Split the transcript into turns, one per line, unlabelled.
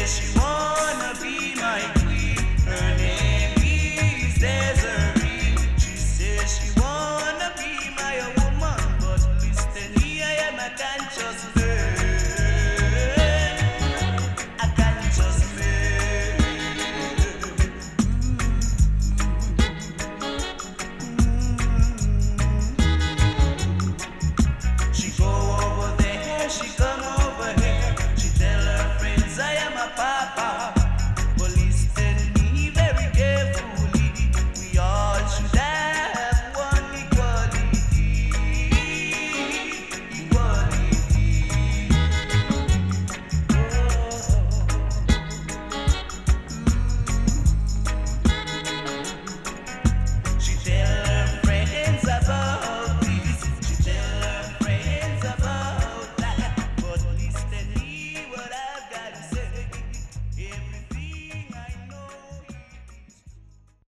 she wanna be my queen. Her name is Desiree. She says she wanna be my woman, but listen here, I am a conscious man. A conscious man. She go over there, she come over here. She tell her friends I am a papa.